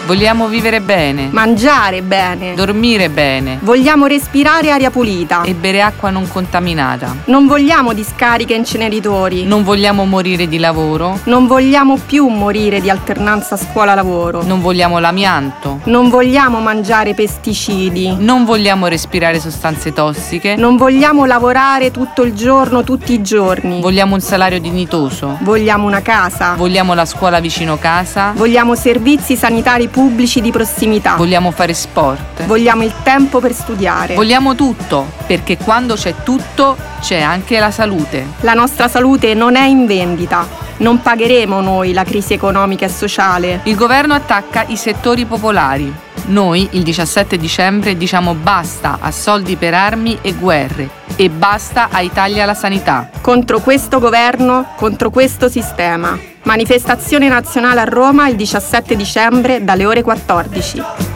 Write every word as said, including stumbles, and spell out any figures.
Vogliamo vivere bene, mangiare bene, dormire bene, vogliamo respirare aria pulita e bere acqua non contaminata. Non vogliamo discariche e inceneritori. Non vogliamo morire di lavoro. Non vogliamo più morire di alternanza scuola-lavoro. Non vogliamo l'amianto. Non vogliamo mangiare pesticidi. Non vogliamo respirare sostanze tossiche. Non vogliamo lavorare tutto il giorno, tutti i giorni. Vogliamo un salario dignitoso. Vogliamo una casa. Vogliamo la scuola vicino casa. Vogliamo servizi sanitari pubblici di prossimità. Vogliamo fare sport. Vogliamo il tempo per studiare. Vogliamo tutto, perché quando c'è tutto c'è anche la salute. La nostra salute non è in vendita. Non pagheremo noi la crisi economica e sociale. Il governo attacca i settori popolari. Noi, il diciassette dicembre, diciamo basta a soldi per armi e guerre e basta ai tagli alla sanità. Contro questo governo, contro questo sistema. Manifestazione nazionale a Roma il diciassette dicembre dalle ore quattordici.